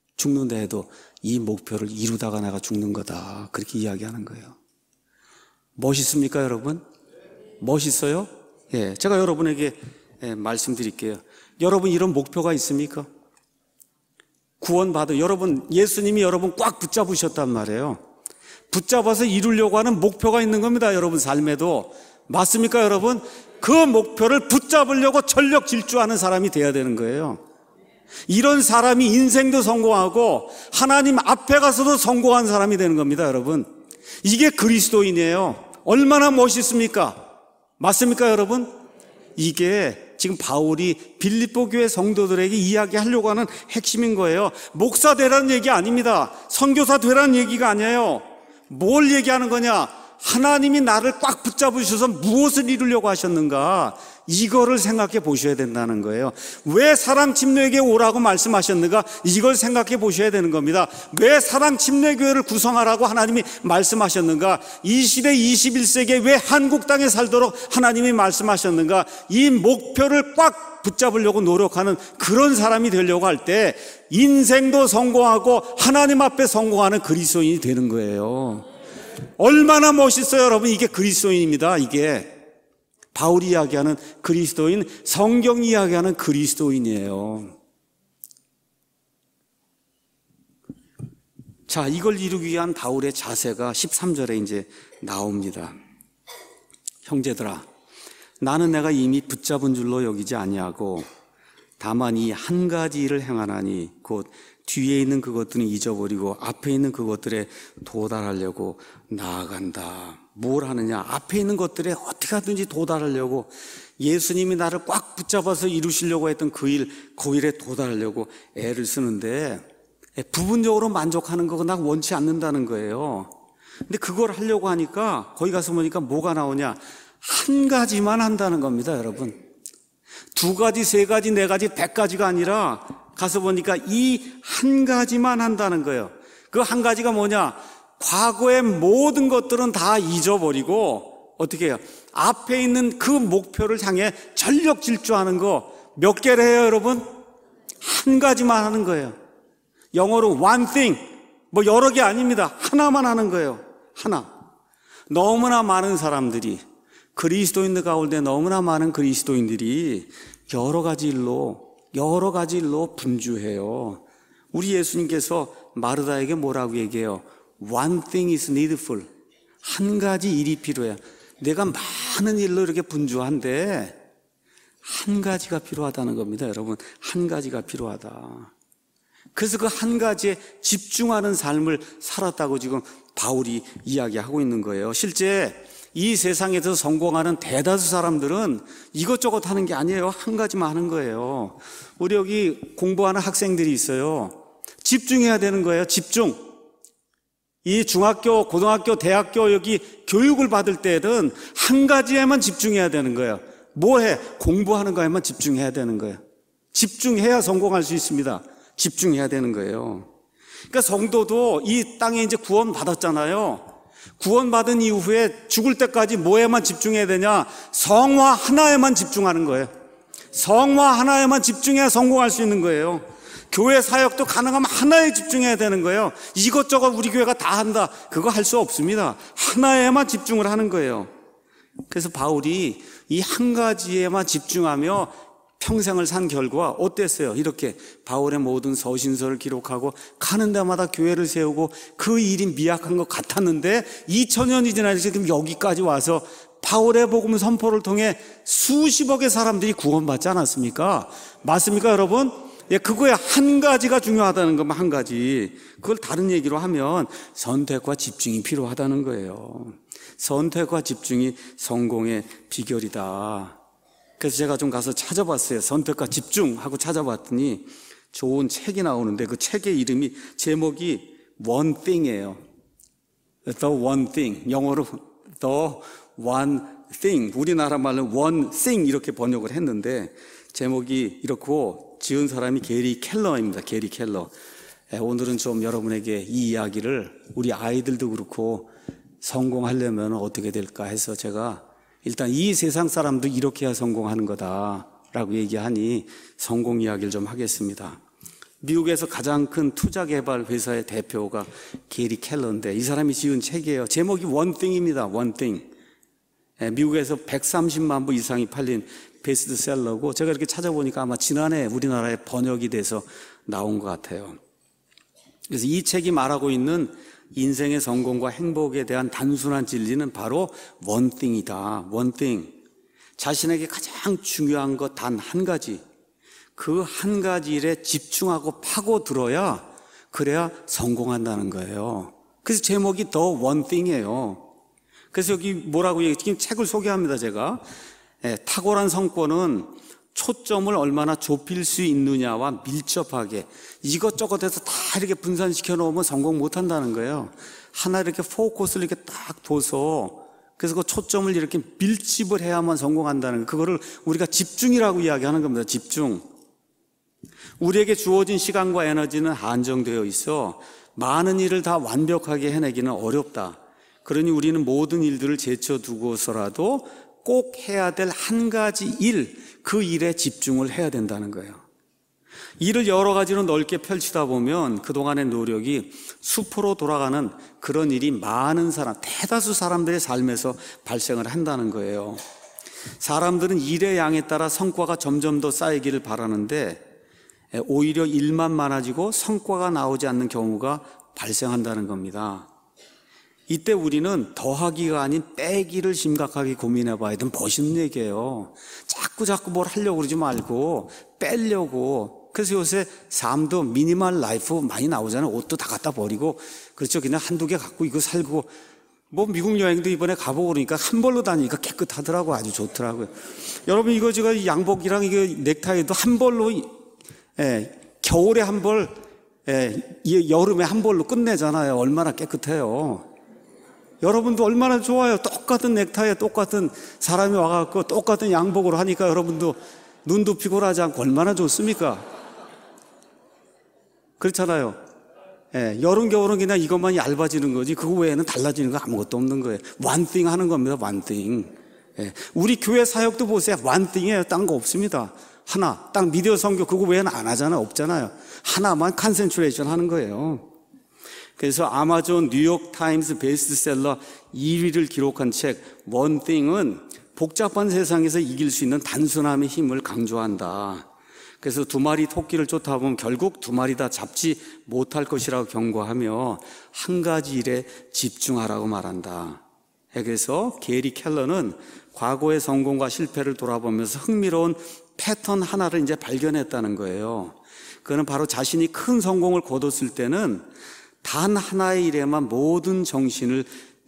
이 목표를 이루다가 내가 죽는 거다, 그렇게 이야기하는 거예요. 멋있습니까, 여러분? 멋있어요? 제가 여러분에게 말씀드릴게요. 여러분, 이런 목표가 있습니까? 구원받아, 여러분, 예수님이 여러분 꽉 붙잡으셨단 말이에요. 붙잡아서 이루려고 하는 목표가 있는 겁니다. 여러분 삶에도. 맞습니까, 여러분? 그 목표를 붙잡으려고 전력 질주하는 사람이 돼야 되는 거예요. 이런 사람이 인생도 성공하고 하나님 앞에 가서도 성공한 사람이 되는 겁니다, 여러분. 이게 그리스도인이에요. 얼마나 멋있습니까? 맞습니까, 여러분? 이게 지금 바울이 빌립보 교회 성도들에게 이야기하려고 하는 핵심인 거예요. 목사 되라는 얘기 아닙니다. 선교사 되라는 얘기가 아니에요. 뭘 얘기하는 거냐? 하나님이 나를 꽉 붙잡으셔서 무엇을 이루려고 하셨는가? 이거를 생각해 보셔야 된다는 거예요. 왜 사랑 침례교회 오라고 말씀하셨는가? 이걸 생각해 보셔야 되는 겁니다. 왜 사랑 침례교회를 구성하라고 하나님이 말씀하셨는가? 이 시대 21세기에 왜 한국 땅에 살도록 하나님이 말씀하셨는가? 이 목표를 꽉 붙잡으려고 노력하는 그런 사람이 되려고 할 때 인생도 성공하고 하나님 앞에 성공하는 그리스도인이 되는 거예요. 얼마나 멋있어요, 여러분. 이게 그리스도인입니다. 이게 바울이 이야기하는 그리스도인, 성경이 이야기하는 그리스도인이에요. 자, 이걸 이루기 위한 바울의 자세가 13절에 이제 나옵니다. 형제들아, 나는 내가 이미 붙잡은 줄로 여기지 아니하고 다만 이 한 가지 일을 행하나니 곧 뒤에 있는 그것들은 잊어버리고 앞에 있는 그것들에 도달하려고 나아간다. 뭘 하느냐? 앞에 있는 것들에 어떻게 하든지 도달하려고, 예수님이 나를 꽉 붙잡아서 이루시려고 했던 그 일에 도달하려고 애를 쓰는데 부분적으로 만족하는 거 나 원치 않는다는 거예요. 근데 그걸 하려고 하니까 거기 가서 보니까 뭐가 나오냐? 한 가지만 한다는 겁니다, 여러분. 두 가지, 세 가지, 네 가지, 100가지가 아니라 가서 보니까 이 한 가지만 한다는 거예요. 그 한 가지가 뭐냐? 과거의 모든 것들은 다 잊어버리고 어떻게 해요? 앞에 있는 그 목표를 향해 전력 질주하는 거 몇 개를 해요, 여러분? 한 가지만 하는 거예요. 영어로 one thing, 뭐 여러 개 아닙니다. 하나만 하는 거예요. 하나. 너무나 많은 사람들이, 그리스도인들 가운데 너무나 많은 그리스도인들이 여러 가지 일로 분주해요. 우리 예수님께서 마르다에게 뭐라고 얘기해요? One thing is needful. 한 가지 일이 필요해. 내가 많은 일로 이렇게 분주한데 한 가지가 필요하다는 겁니다, 여러분. 한 가지가 필요하다. 그래서 그 한 가지에 집중하는 삶을 살았다고 지금 바울이 이야기하고 있는 거예요. 실제 이 세상에서 성공하는 대다수 사람들은 이것저것 하는 게 아니에요. 한 가지만 하는 거예요. 우리 여기 공부하는 학생들이 있어요. 집중해야 되는 거예요. 집중. 이 중학교, 고등학교, 대학교 여기 교육을 받을 때는 한 가지에만 집중해야 되는 거예요. 뭐 해? 공부하는 거에만 집중해야 되는 거예요. 집중해야 성공할 수 있습니다. 집중해야 되는 거예요. 그러니까 성도도 이 땅에 이제 구원 받았잖아요. 구원받은 이후에 죽을 때까지 뭐에만 집중해야 되냐? 성화 하나에만 집중하는 거예요. 성화 하나에만 집중해야 성공할 수 있는 거예요. 교회 사역도 가능하면 하나에 집중해야 되는 거예요. 이것저것 우리 교회가 다 한다, 그거 할 수 없습니다. 하나에만 집중을 하는 거예요. 그래서 바울이 이 한 가지에만 집중하며 평생을 산 결과 어땠어요? 이렇게 바울의 모든 서신서를 기록하고 가는 데마다 교회를 세우고 그 일이 미약한 것 같았는데 2000년이 지나서 지금 여기까지 와서 바울의 복음 선포를 통해 수십억의 사람들이 구원받지 않았습니까? 맞습니까, 여러분? 예, 그거에 한 가지가 중요하다는 것만 한 가지. 그걸 다른 얘기로 하면 선택과 집중이 필요하다는 거예요. 선택과 집중이 성공의 비결이다. 그래서 제가 좀 가서 찾아봤어요. 선택과 집중하고 찾아봤더니 좋은 책이 나오는데 그 책의 이름이, 제목이 One Thing이에요. The One Thing. 영어로 The One Thing. 우리나라 말로 One Thing 이렇게 번역을 했는데 제목이 이렇고 지은 사람이 게리 켈러입니다. 게리 켈러. 오늘은 좀 여러분에게 이 이야기를, 우리 아이들도 그렇고 성공하려면 어떻게 될까 해서 제가 일단 이 세상 사람도 이렇게 해야 성공하는 거다라고 얘기하니 성공 이야기를 좀 하겠습니다. 미국에서 가장 큰 투자 개발 회사의 대표가 게리 켈러인데 이 사람이 지은 책이에요. 제목이 One Thing입니다. One Thing. 미국에서 130만 부 이상이 팔린 베스트셀러고, 제가 이렇게 찾아보니까 아마 지난해 우리나라에 번역이 돼서 나온 것 같아요. 그래서 이 책이 말하고 있는 인생의 성공과 행복에 대한 단순한 진리는 바로 one thing이다. one thing. 자신에게 가장 중요한 것 단 한 가지. 그 한 가지 일에 집중하고 파고들어야 그래야 성공한다는 거예요. 그래서 제목이 The One Thing이에요. 그래서 여기 뭐라고 지금 책을 소개합니다, 제가. 탁월한 성과는 초점을 얼마나 좁힐 수 있느냐와 밀접하게 이것저것에서 다 이렇게 분산시켜 놓으면 성공 못 한다는 거예요. 하나 이렇게 포커스를 이렇게 딱 둬서 그래서 그 초점을 이렇게 밀집을 해야만 성공한다는 거예요. 그거를 우리가 집중이라고 이야기하는 겁니다. 집중. 우리에게 주어진 시간과 에너지는 한정되어 있어 많은 일을 다 완벽하게 해내기는 어렵다. 그러니 우리는 모든 일들을 제쳐두고서라도 꼭 해야 될 한 가지 일, 그 일에 집중을 해야 된다는 거예요. 일을 여러 가지로 넓게 펼치다 보면 그동안의 노력이 수포로 돌아가는 그런 일이 많은 사람, 대다수 사람들의 삶에서 발생을 한다는 거예요. 사람들은 일의 양에 따라 성과가 점점 더 쌓이기를 바라는데 오히려 일만 많아지고 성과가 나오지 않는 경우가 발생한다는 겁니다. 이때 우리는 더하기가 아닌 빼기를 심각하게 고민해 봐야 되는 멋있는 얘기예요. 자꾸 뭘 하려고 그러지 말고 빼려고. 그래서 요새 삶도 미니멀 라이프 많이 나오잖아요. 옷도 다 갖다 버리고. 그렇죠. 그냥 한두 개 갖고 이거 살고. 뭐 미국 여행도 이번에 가보고 그러니까 한 벌로 다니니까 깨끗하더라고요. 아주 좋더라고요. 여러분 이거 제가 양복이랑 이거 넥타이도 한 벌로 겨울에 한 벌, 여름에 한 벌로 끝내잖아요. 얼마나 깨끗해요. 여러분도 얼마나 좋아요. 똑같은 넥타이에 똑같은 사람이 와갖고 똑같은 양복으로 하니까 여러분도 눈도 피곤하지 않고 얼마나 좋습니까? 그렇잖아요. 여름, 겨울은 그냥 이것만 얇아지는 거지 그거 외에는 달라지는 거 아무것도 없는 거예요. one thing 하는 겁니다. one thing. 우리 교회 사역도 보세요. one thing이에요. 딴 거 없습니다. 하나, 딱 미디어 선교 그거 외에는 안 하잖아요. 없잖아요. 하나만 컨센트레이션 하는 거예요. 그래서 아마존 뉴욕타임스 베스트셀러 2위를 기록한 책 One Thing은 복잡한 세상에서 이길 수 있는 단순함의 힘을 강조한다. 그래서 두 마리 토끼를 쫓아보면 결국 두 마리 다 잡지 못할 것이라고 경고하며 한 가지 일에 집중하라고 말한다. 그래서 게리 켈러는 과거의 성공과 실패를 돌아보면서 흥미로운 패턴 하나를 이제 발견했다는 거예요. 그는 바로 자신이 큰 성공을 거뒀을 때는 단 하나의 일에만 모든 정신을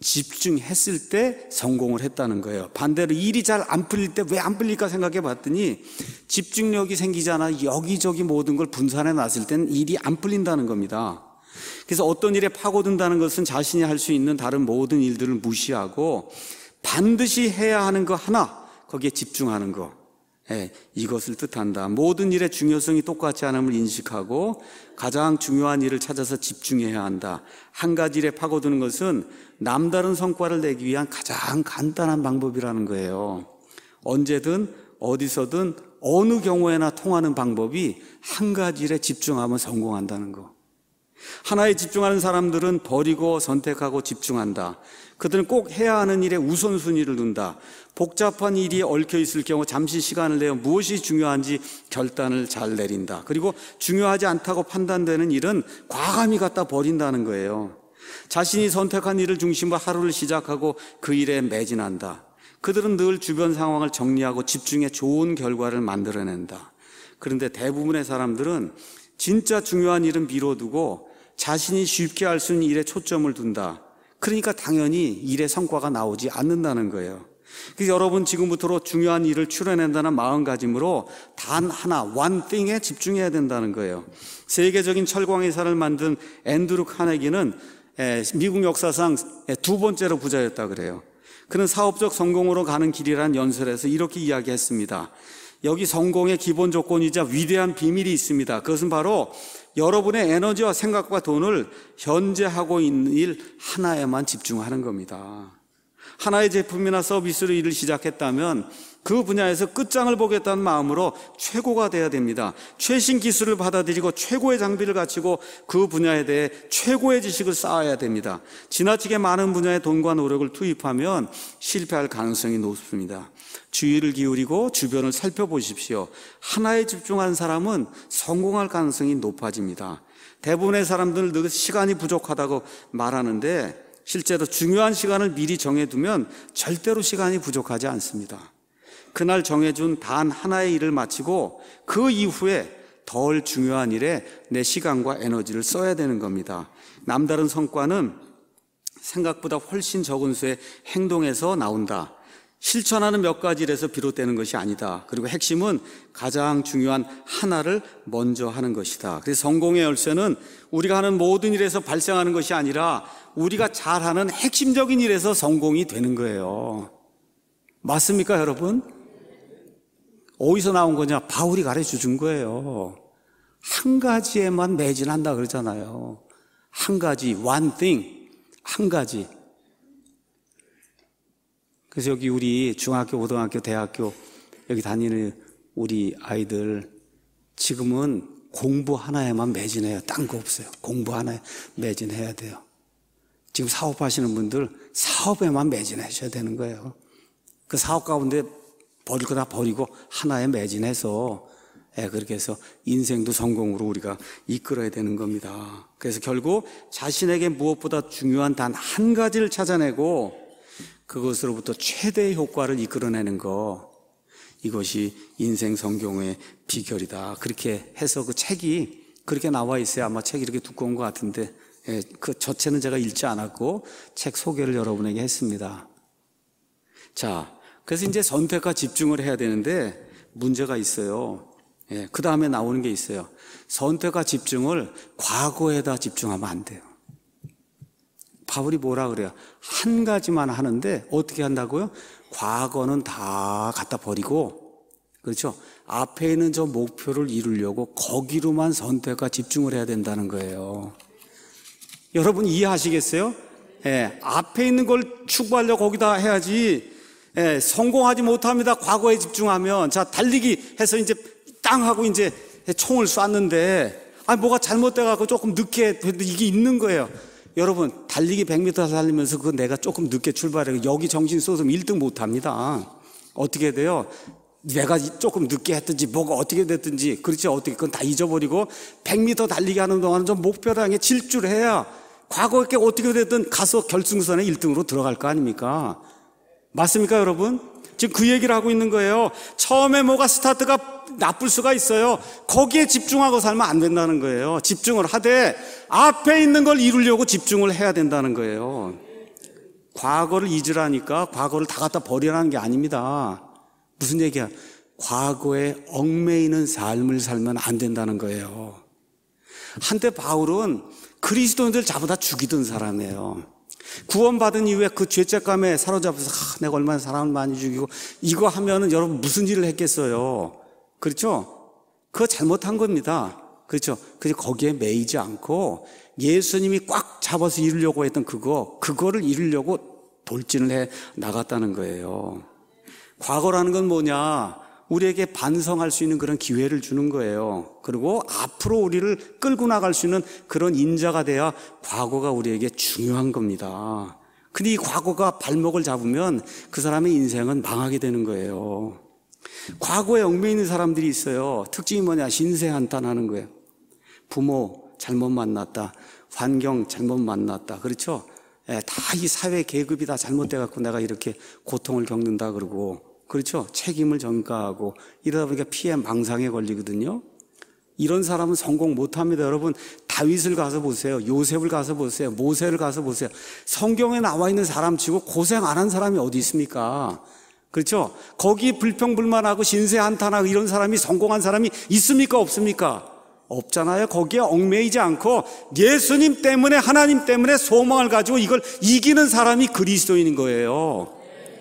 집중했을 때 성공을 했다는 거예요. 반대로 일이 잘 안 풀릴 때 왜 안 풀릴까 생각해 봤더니 집중력이 생기잖아. 여기저기 모든 걸 분산해 놨을 때는 일이 안 풀린다는 겁니다. 그래서 어떤 일에 파고든다는 것은 자신이 할 수 있는 다른 모든 일들을 무시하고 반드시 해야 하는 거 하나, 거기에 집중하는 거. 이것을 뜻한다. 모든 일의 중요성이 똑같지 않음을 인식하고 가장 중요한 일을 찾아서 집중해야 한다. 한 가지 일에 파고드는 것은 남다른 성과를 내기 위한 가장 간단한 방법이라는 거예요. 언제든 어디서든 어느 경우에나 통하는 방법이 한 가지 일에 집중하면 성공한다는 거. 하나에 집중하는 사람들은 버리고 선택하고 집중한다. 그들은 꼭 해야 하는 일에 우선순위를 둔다. 복잡한 일이 얽혀 있을 경우 잠시 시간을 내어 무엇이 중요한지 결단을 잘 내린다. 그리고 중요하지 않다고 판단되는 일은 과감히 갖다 버린다는 거예요. 자신이 선택한 일을 중심으로 하루를 시작하고 그 일에 매진한다. 그들은 늘 주변 상황을 정리하고 집중해 좋은 결과를 만들어낸다. 그런데 대부분의 사람들은 진짜 중요한 일은 미뤄두고 자신이 쉽게 할 수 있는 일에 초점을 둔다. 그러니까 당연히 일의 성과가 나오지 않는다는 거예요. 그래서 여러분 지금부터 중요한 일을 추려낸다는 마음가짐으로 단 하나, one thing에 집중해야 된다는 거예요. 세계적인 철광회사를 만든 앤드루 카네기는 미국 역사상 두 번째로 부자였다 그래요. 그는 사업적 성공으로 가는 길이라는 연설에서 이렇게 이야기했습니다. 여기 성공의 기본 조건이자 위대한 비밀이 있습니다. 그것은 바로 여러분의 에너지와 생각과 돈을 현재 하고 있는 일 하나에만 집중하는 겁니다. 하나의 제품이나 서비스로 일을 시작했다면 그 분야에서 끝장을 보겠다는 마음으로 최고가 돼야 됩니다. 최신 기술을 받아들이고 최고의 장비를 갖추고 그 분야에 대해 최고의 지식을 쌓아야 됩니다. 지나치게 많은 분야에 돈과 노력을 투입하면 실패할 가능성이 높습니다. 주의를 기울이고 주변을 살펴보십시오. 하나에 집중한 사람은 성공할 가능성이 높아집니다. 대부분의 사람들은 늘 시간이 부족하다고 말하는데 실제로 중요한 시간을 미리 정해두면 절대로 시간이 부족하지 않습니다. 그날 정해준 단 하나의 일을 마치고 그 이후에 덜 중요한 일에 내 시간과 에너지를 써야 되는 겁니다. 남다른 성과는 생각보다 훨씬 적은 수의 행동에서 나온다. 실천하는 몇 가지 일에서 비롯되는 것이 아니다. 그리고 핵심은 가장 중요한 하나를 먼저 하는 것이다. 그래서 성공의 열쇠는 우리가 하는 모든 일에서 발생하는 것이 아니라 우리가 잘하는 핵심적인 일에서 성공이 되는 거예요. 맞습니까, 여러분? 어디서 나온 거냐? 바울이 가르쳐 준 거예요. 한 가지에만 매진한다 그러잖아요. 한 가지, one thing, 한 가지. 그래서 여기 우리 중학교, 고등학교, 대학교 여기 다니는 우리 아이들 지금은 공부 하나에만 매진해요. 딴 거 없어요. 공부 하나에 매진해야 돼요. 지금 사업하시는 분들 사업에만 매진하셔야 되는 거예요. 그 사업 가운데 버릴 거 다 버리고 하나에 매진해서 그렇게 해서 인생도 성공으로 우리가 이끌어야 되는 겁니다. 그래서 결국 자신에게 무엇보다 중요한 단 한 가지를 찾아내고 그것으로부터 최대의 효과를 이끌어내는 거, 이것이 인생 성공의 비결이다. 그렇게 해서 그 책이 그렇게 나와 있어요. 아마 책이 이렇게 두꺼운 것 같은데 그 저체는 제가 읽지 않았고 책 소개를 여러분에게 했습니다. 자, 그래서 이제 선택과 집중을 해야 되는데 문제가 있어요. 그 다음에 나오는 게 있어요. 선택과 집중을 과거에다 집중하면 안 돼요. 바울이 뭐라 그래요? 한 가지만 하는데 어떻게 한다고요? 과거는 다 갖다 버리고, 그렇죠? 앞에 있는 저 목표를 이루려고 거기로만 선택과 집중을 해야 된다는 거예요. 여러분 이해하시겠어요? 앞에 있는 걸 추구하려고 거기다 해야지. 성공하지 못합니다. 과거에 집중하면. 자, 달리기 해서 이제 땅 하고 이제 총을 쐈는데, 뭐가 잘못돼갖고 조금 늦게 됐는데 이게 있는 거예요. 여러분, 달리기 100m 달리면서 그거 내가 조금 늦게 출발해서 여기 정신 쏟으면 1등 못 합니다. 어떻게 돼요? 내가 조금 늦게 했든지 뭐가 어떻게 됐든지, 그렇지, 어떻게, 그건 다 잊어버리고 100m 달리기 하는 동안은 좀 목표를 향해 질주를 해야 과거에 어떻게 됐든 가서 결승선에 1등으로 들어갈 거 아닙니까? 맞습니까, 여러분? 지금 그 얘기를 하고 있는 거예요. 처음에 뭐가 스타트가 나쁠 수가 있어요. 거기에 집중하고 살면 안 된다는 거예요. 집중을 하되 앞에 있는 걸 이루려고 집중을 해야 된다는 거예요. 과거를 잊으라니까 과거를 다 갖다 버리라는 게 아닙니다. 무슨 얘기야? 과거에 얽매이는 삶을 살면 안 된다는 거예요. 한때 바울은 그리스도인들 잡아다 죽이던 사람이에요. 구원받은 이후에 그 죄책감에 사로잡혀서 내가 얼마나 사람을 많이 죽이고 이거 하면은 여러분 무슨 일을 했겠어요. 그렇죠? 그거 잘못한 겁니다. 그렇죠? 그래서 거기에 매이지 않고 예수님이 꽉 잡아서 이루려고 했던 그거를 이루려고 돌진을 해 나갔다는 거예요. 과거라는 건 뭐냐? 우리에게 반성할 수 있는 그런 기회를 주는 거예요. 그리고 앞으로 우리를 끌고 나갈 수 있는 그런 인자가 돼야 과거가 우리에게 중요한 겁니다. 근데 이 과거가 발목을 잡으면 그 사람의 인생은 망하게 되는 거예요. 과거에 얽매이는 사람들이 있어요. 특징이 뭐냐? 신세한탄하는 거예요. 부모 잘못 만났다, 환경 잘못 만났다, 그렇죠? 다 이 사회 계급이 다 잘못돼갖고 내가 이렇게 고통을 겪는다 그러고, 그렇죠? 책임을 전가하고 이러다 보니까 피해 망상에 걸리거든요. 이런 사람은 성공 못합니다. 여러분, 다윗을 가서 보세요. 요셉을 가서 보세요. 모세를 가서 보세요. 성경에 나와 있는 사람치고 고생 안 한 사람이 어디 있습니까? 그렇죠? 거기 불평불만하고 신세한탄하고 이런 사람이 성공한 사람이 있습니까? 없습니까? 없잖아요. 거기에 얽매이지 않고 예수님 때문에, 하나님 때문에 소망을 가지고 이걸 이기는 사람이 그리스도인인 거예요.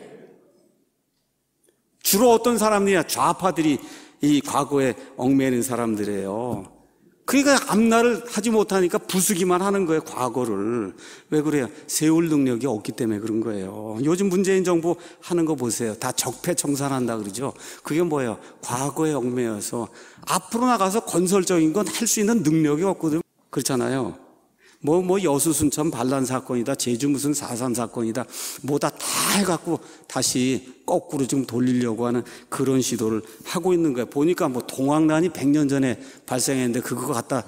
주로 어떤 사람들이냐? 좌파들이 이 과거에 얽매이는 사람들이에요. 그러니까 앞날을 하지 못하니까 부수기만 하는 거예요, 과거를. 왜 그래요? 세울 능력이 없기 때문에 그런 거예요. 요즘 문재인 정부 하는 거 보세요. 다 적폐청산한다 그러죠. 그게 뭐예요? 과거에 얽매여서 앞으로 나가서 건설적인 건 할 수 있는 능력이 없거든요. 그렇잖아요. 뭐 여수순천 반란 사건이다, 제주 무슨 4.3 사건이다, 뭐다 해갖고 다시 거꾸로 지금 돌리려고 하는 그런 시도를 하고 있는 거예요. 보니까 뭐 동학난이 100년 전에 발생했는데 그거 갖다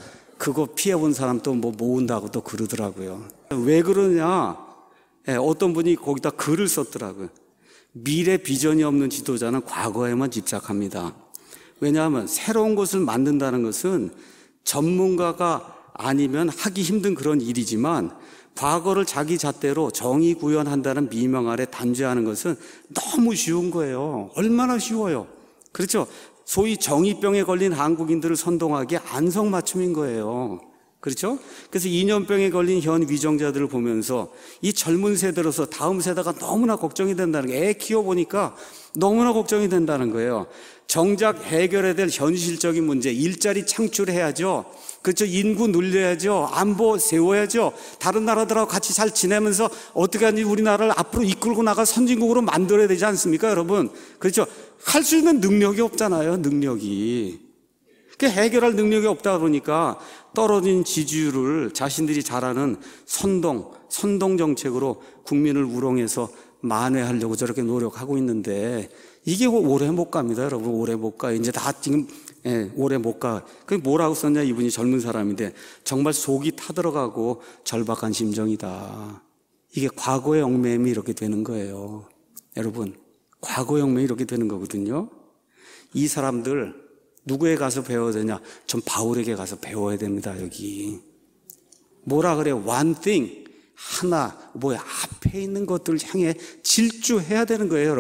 그거 피해본 사람 또 뭐 모은다고 또 그러더라고요. 왜 그러냐? 어떤 분이 거기다 글을 썼더라고요. 미래 비전이 없는 지도자는 과거에만 집착합니다. 왜냐하면 새로운 것을 만든다는 것은 전문가가 아니면 하기 힘든 그런 일이지만 과거를 자기 잣대로 정의 구현한다는 미명 아래 단죄하는 것은 너무 쉬운 거예요. 얼마나 쉬워요. 그렇죠? 소위 정의병에 걸린 한국인들을 선동하기에 안성맞춤인 거예요. 그렇죠? 그래서 이념병에 걸린 현 위정자들을 보면서 이 젊은 세대로서 다음 세대가 너무나 걱정이 된다는 거예요. 애 키워보니까 너무나 걱정이 된다는 거예요. 정작 해결해야 될 현실적인 문제, 일자리 창출해야죠. 그렇죠? 인구 늘려야죠. 안보 세워야죠. 다른 나라들하고 같이 잘 지내면서 어떻게 하는지 우리나라를 앞으로 이끌고 나갈 선진국으로 만들어야 되지 않습니까, 여러분? 그렇죠? 할 수 있는 능력이 없잖아요, 능력이. 해결할 능력이 없다 보니까 떨어진 지지율을 자신들이 잘하는 선동 정책으로 국민을 우롱해서 만회하려고 저렇게 노력하고 있는데 이게 오래 못 갑니다, 여러분. 오래 못 가. 이제 다 지금 오래 못 가. 그게 뭐라고 썼냐, 이분이 젊은 사람인데 정말 속이 타들어가고 절박한 심정이다. 이게 과거의 얽매임이 이렇게 되는 거예요, 여러분. 과거의 얽매임이 이렇게 되는 거거든요. 이 사람들 누구에 가서 배워야 되냐? 전 바울에게 가서 배워야 됩니다, 여기. 뭐라 그래요? One thing. 하나, 앞에 있는 것들을 향해 질주해야 되는 거예요, 여러분.